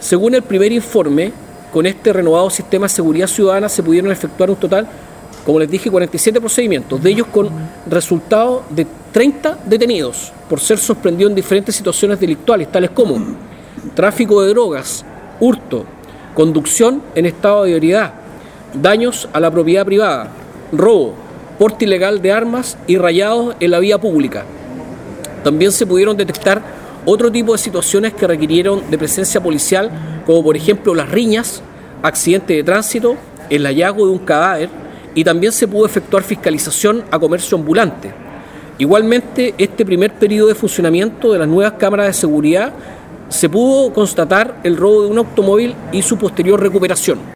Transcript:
Según el primer informe, con este renovado sistema de seguridad ciudadana se pudieron efectuar un total, como les dije, 47 procedimientos, de ellos con resultado de 30 detenidos por ser sorprendidos en diferentes situaciones delictuales, tales como tráfico de drogas, hurto, conducción en estado de ebriedad, daños a la propiedad privada, robo, porte ilegal de armas y rayados en la vía pública. También se pudieron detectar otro tipo de situaciones que requirieron de presencia policial, como por ejemplo las riñas, accidentes de tránsito, el hallazgo de un cadáver, y también se pudo efectuar fiscalización a comercio ambulante. Igualmente, este primer periodo de funcionamiento de las nuevas cámaras de seguridad se pudo constatar el robo de un automóvil y su posterior recuperación.